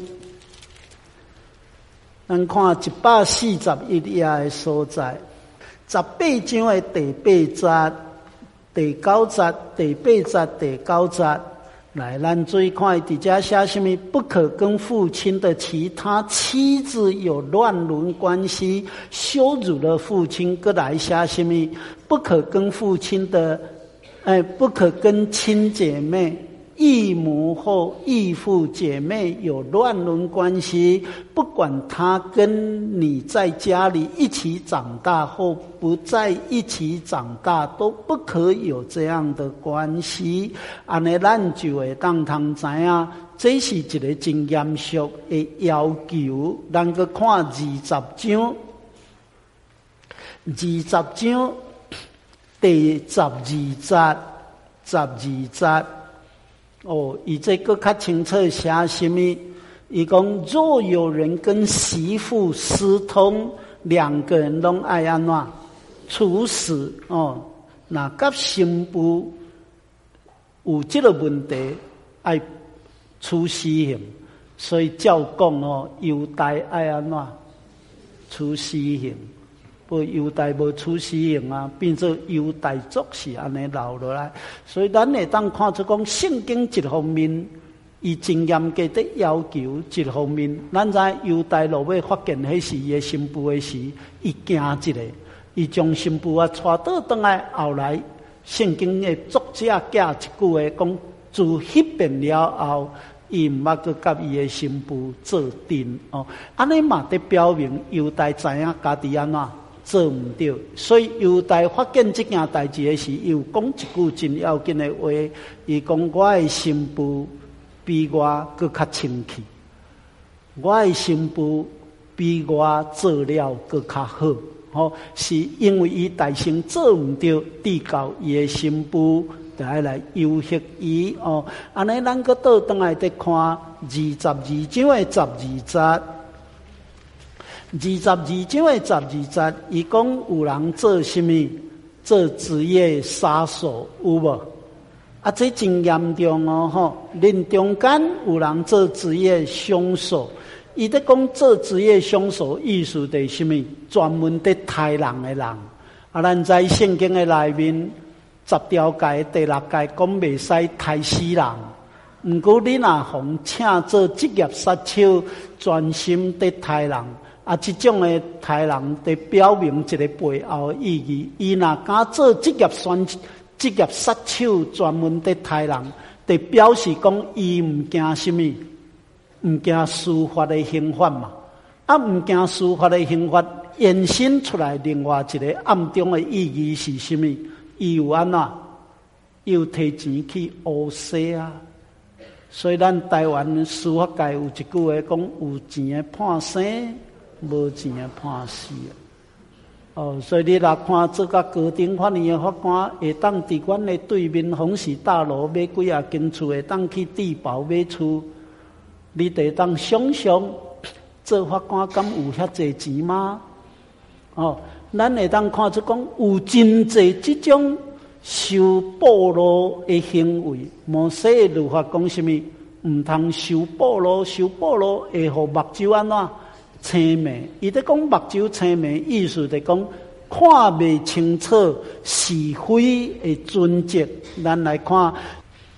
咱看一百四十一页的所在。十八章的第八节、第九节、第八节、第九节。来，咱最快底下写什么？不可跟父亲的其他妻子有乱伦关系，羞辱了父亲。各来写什么？不可跟父亲的，哎，不可跟亲姐妹、异母或异父姐妹有乱伦关系，不管他跟你在家里一起长大或不在一起长大，都不可有这样的关系。安尼咱就会当通知影，这是一个真严肃的要求。咱去看二十章，二十章第十二节，十二节。哦，伊这个较清楚写什么？伊讲若有人跟媳妇私通，两个人拢爱安怎处死哦？那甲新妇有这个问题，爱处死刑。所以照讲哦，犹太爱安怎处死刑？不，犹太无处死刑啊，变做犹太族是安尼留落来。所以咱会当看出讲，圣经一方面伊真严格的要求，一方面咱知犹太若要发现迄时伊的新妇的时，伊惊一个，伊将新妇啊带倒转来，后来圣经的作者加一句话讲，自迄遍了后，伊毋捌去甲伊的新妇做阵哦，安尼嘛得表明犹太知影家己安怎做唔对，所以犹太发现这件代志的时，又讲一句真要紧的话，伊讲我的新妇比我更较清气，我的新妇比我做了更较好，吼、哦，是因为伊大成做唔对，递到伊的新妇，就爱来要挟伊哦。安尼咱个倒转来得看二十二章的十二节。二十二章的十二节，伊讲有人做什么？做职业杀手有无？啊，这真严重哦！吼，恁中间有人做职业凶手，伊在讲做职业凶手，意思是什么？专门在杀人的人。啊，咱在圣经的内面十条诫第六诫讲袂使杀死人。毋过你若逢请做职业杀手，专心在杀人。啊，这种的杀人，得表明一个背后的意义。伊若敢做职业选职业杀手，专门在杀人，得表示讲伊毋惊什么，毋惊司法的刑罚嘛。啊，毋惊司法的刑罚，延伸出来另外一个暗中的意义是什么？伊有安怎？又摕钱去乌洗啊！所以咱台湾司法界有一句话讲：有钱的判生。无钱的判死啊！哦，所以你来看这个高等法院的法官，会当伫阮的对面红石大楼买几啊间厝，会当去地堡买厝，你得当想想，做法官敢有遐济钱吗？哦，咱会当看出讲有真济这种受暴露的行为。摩西的律法讲什么？唔通受暴露，受暴露会互目睭安怎？青眉，伊在讲目睭青眉，意思在讲看袂清楚是非的准则。咱来看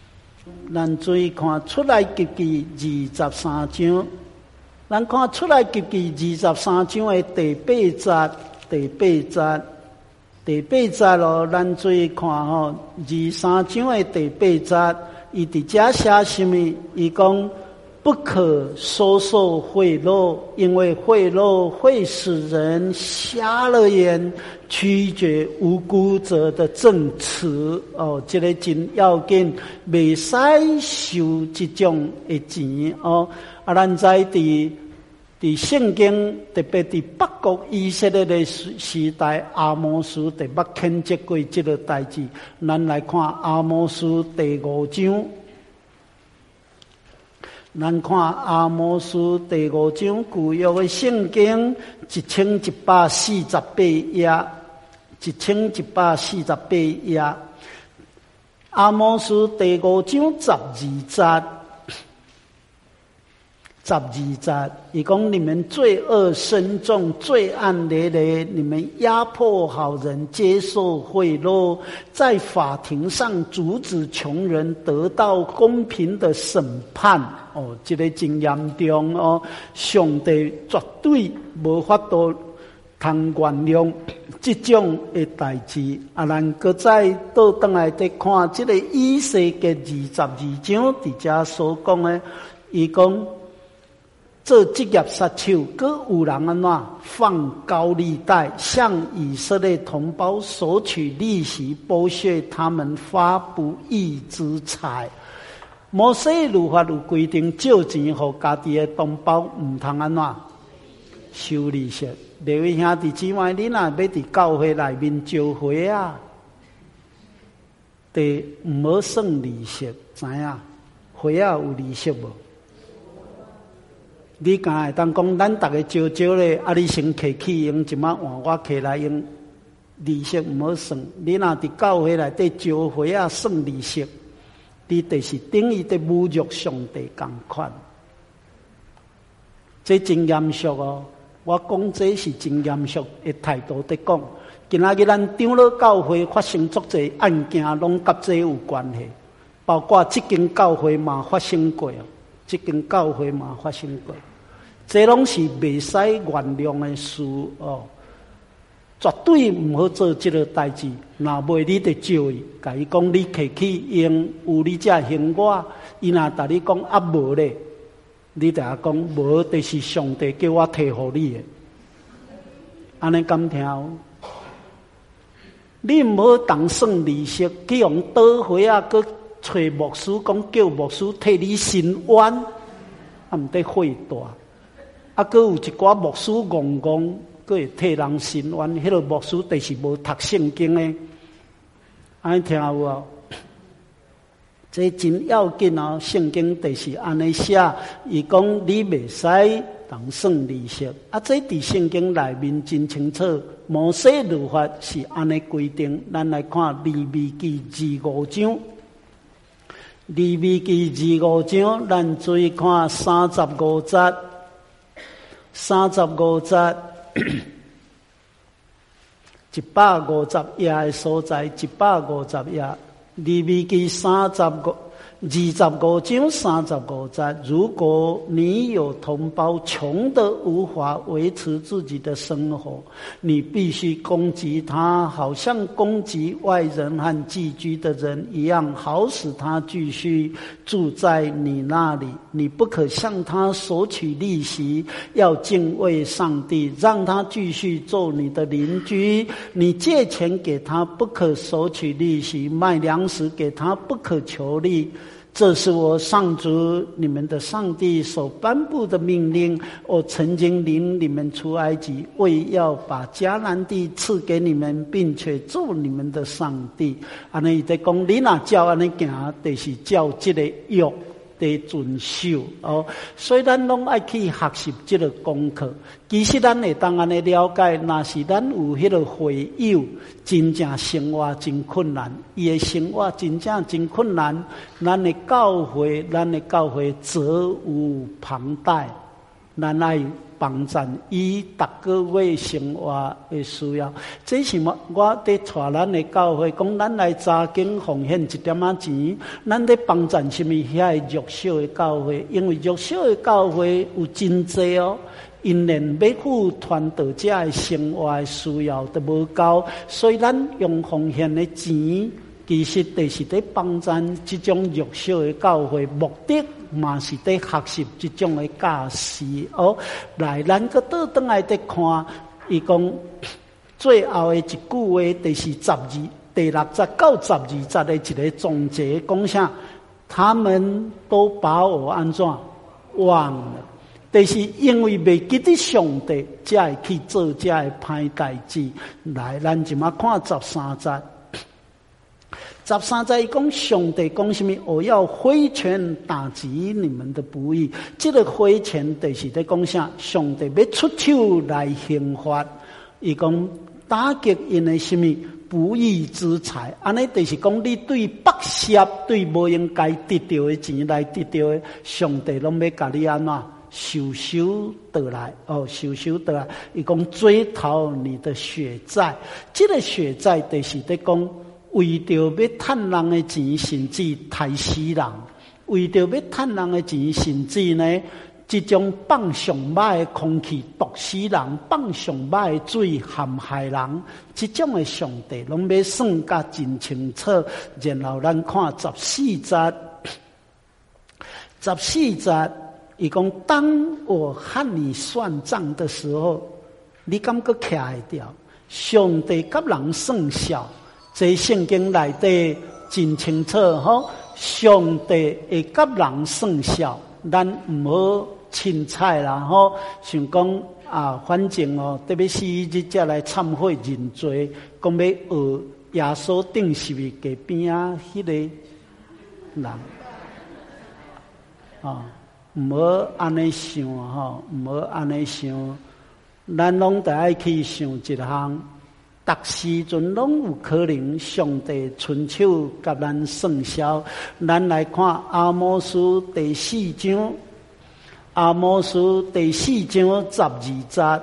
咱注意看出来及记二十三章，咱看出来及记二十三章的第八节，第八节，第八节咯，咱注意看吼，二十三章的第八节，伊伫遮写什么？伊讲不可收受贿赂，因为贿赂会使人瞎了眼，曲解无辜者的证词。哦，这个真要紧，袂使收这种的钱哦。啊，咱在伫伫圣经，特别伫北国以色列的时代，阿摩司特别谴责过这个代志。咱来看阿摩司第五章。咱看阿摩司第五章旧约的圣经一千一百四十八页，一千一百四十八页。阿摩司第五章十二节，十二节，伊讲你们罪恶深重，罪案累累，你们压迫好人，接受贿赂，在法庭上阻止穷人得到公平的审判。哦，这个真严重哦！上帝绝对无法度通原谅这种的代志。啊，咱搁再倒转来再看这个以西结二十二章伫遮所讲的，伊讲做职业杀手，搁有人安怎放高利贷，向以色列同胞索取利息，剥削他们，发不义之财。摩西律法有规定，借钱给家己的同胞，唔通安怎收利息。各位兄弟姊妹，你若要伫教会内面招会啊，得唔好算利息，知影？会啊有利息无？你敢会当讲咱逐个招招咧？啊，你先摕去用，即马换我摕来用，利息唔好算。你若伫教会内底招会啊，算利息。你就是等于在侮辱上帝同款，这真严肃哦！我讲这是真严肃的态度在讲。今仔日咱长老教会发生足侪案件，拢甲这有关系，包括这间教会嘛发生过，这间教会嘛发生过，这拢是袂使原谅的事哦。绝对唔好做这个代志，若袂你得招伊，甲伊讲你摕去用，有你才行我。伊若逐你讲啊无咧，你就讲无，就是上帝叫我摕互你的，安尼敢听？你唔好当算利息，去用倒回啊，搁找牧师讲叫牧师替你伸冤，啊毋得会大，啊搁有一寡牧师戆戆。佫会替人伸冤，迄个牧师就是无读圣经诶，安尼听有无？这真要紧哦！圣经就是安尼写，伊讲你袂使当算利息，啊，这伫圣经内面真清楚。摩西律法是安尼规定，咱来看利未记二五章，利未记二五章，咱注意看三十五节，三十五节。一百五十页的所在，一百五十页，利未记三十五、二十五章三十五节。如果你有同胞穷得无法维持自己的生活，你必须攻击他，好像攻击外人和寄居的人一样，好使他继续住在你那里。你不可向他索取利息，要敬畏上帝，让他继续做你的邻居。你借钱给他，不可索取利息；卖粮食给他，不可求利。这是我上主你们的上帝所颁布的命令。我曾经领你们出埃及，为要把迦南地赐给你们，并且做你们的上帝。安尼在讲，你若照安尼行，就是照这个约的遵守哦。所以咱拢爱去学习这个功课。其实咱会当安尼了解，若是咱有迄个会友，真正生活真困难，伊的生活真正真困难，咱的教会，咱的教会责无旁贷。 咱爱帮衬伊逐个月生活的需要。这是我我伫带咱的教会，讲咱来早经奉献一点仔钱，咱伫帮衬什么遐弱小的教会，因为弱小的教会有真济哦。因连要付传道者的生活的需要都无够，所以咱用奉献的钱，其实就是在帮衬这种弱小的教会，目的嘛是在学习这种的教示哦。来，咱个倒转来再看，伊讲最后的一句话，就是十二第六节到十二节的一个总结，讲啥？他们都把我安怎忘了？就是因为未记得上帝，才会去做这个歹代志。来，咱就嘛看十三节。十三节讲上帝讲什么？我要挥拳打击你们的不义。这个挥拳就是在讲啥？上帝要出手来刑罚。伊讲打击因的什么不义之财？安尼就是讲你对剥削、对无应该得到的钱来得到的，上帝拢要甲你安怎？收收得来哦，收收得来。伊讲追讨你的血债，这个血债就是在讲为着要趁人的钱，甚至害死人；为着要趁人的钱，甚至呢，这种放上歹的空气毒死人，放上歹的水陷害人，这种的上帝拢要算甲真清楚。然后咱看十四节，十四节。伊讲，当我和你算账的时候，你敢个徛会掉？上帝甲人算账，这圣经内底真清楚吼。上帝会甲人算账，咱唔好凊彩啦吼。想讲啊，反正哦，特别是日才来忏悔认罪，讲要学耶稣顶是咪隔边啊？迄、那个人啊。唔好安尼想吼，唔好安尼想，咱拢得爱去想一项，逐时阵拢有可能上帝伸手甲咱算账。咱来看阿摩司第四章，阿摩司第四章十二节，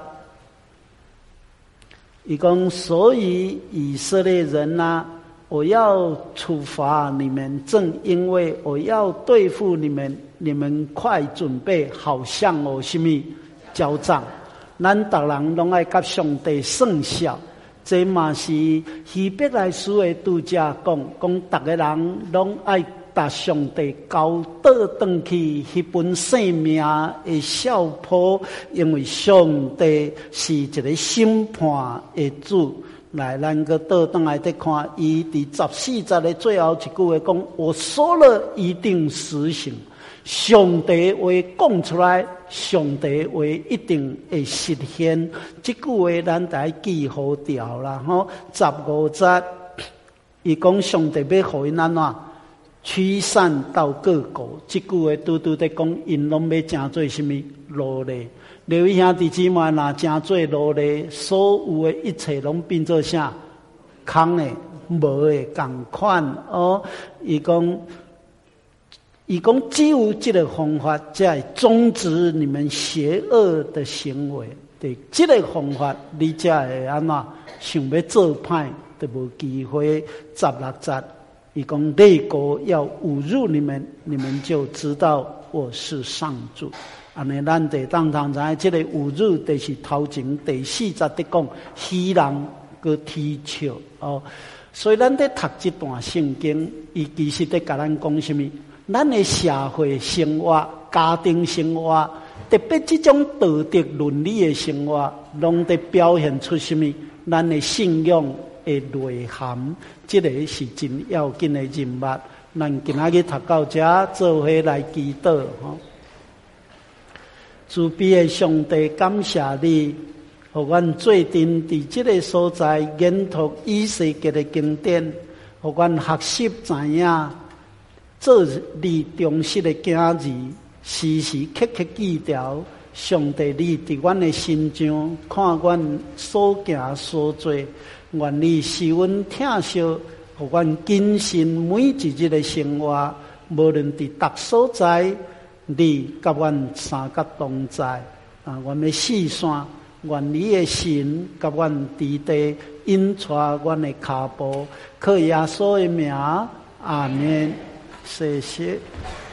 伊讲，所以以色列人啊，我要处罚你们，正因为我要对付你们。你们快准备好向我什么交账？咱逐人拢爱甲上帝算账，这嘛是希伯来书的拄则讲，讲逐个人拢爱达上帝交倒转去迄本生命的小谱，因为上帝是一个审判的主。来，咱个倒转来再看，伊伫十四节的最后一句话讲：我说了一定实行。上帝话讲出来，上帝话一定会实现。这句话咱得记好调啦吼。十五节，伊讲上帝要互因安怎驱散到各国。这句话拄拄在讲，因拢要成做什么奴隶？刘兄弟姊妹若成做奴隶，所有的一切拢变做啥？空的、无的共款哦。伊讲。伊讲只有这个方法，才会终止你们邪恶的行为。对，这个方法，你才会安怎想要做歹，都无机会。十六节，伊讲列国要侮辱你们，你们就知道我是上主。安尼，咱得当堂知，这个侮辱就是头前第四节的讲，虚人个踢笑哦。所以咱在读这段圣经，伊其实在甲咱讲什么？咱的社会生活、家庭生活，特别这种道德伦理的生活，拢得表现出什么？咱的信仰的内涵，这个是真要紧的人物。咱今仔日读到这，做伙来祈祷吼。慈悲的上帝，感谢你，互阮最近伫这个所在研读以世界的经典，互阮学习知影。做你忠实的囝儿，时时刻刻记牢上帝你伫阮的心上，看阮所行所做，愿你使阮疼惜，互阮谨慎每一日的生活，无论伫达所在，你甲阮三甲同在， 啊，阮的四山，愿你的神甲阮伫地引带阮的脚步，靠耶稣的名，阿门。谢谢。